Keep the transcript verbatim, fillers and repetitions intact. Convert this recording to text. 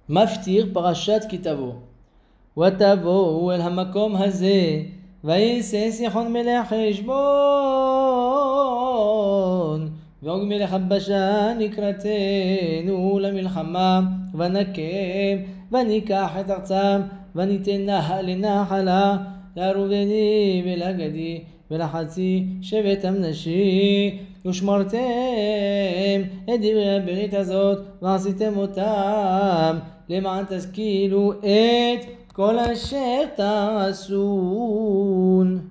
מפטיר פרשת כי תבוא. ותבואו אל המקום הזה, ויישא סיחון מלך חשבון, ועוג מלך הבשן לקראתנו למלחמה, ונקם וניקח את ארצם, וניתנה לנחלה לראובני ולגדי ולחצי שבט המנשה, ושמרתם את דברי הברית הזאת ועשיתם אותם, למען תשכילו את כל אשר תעשון.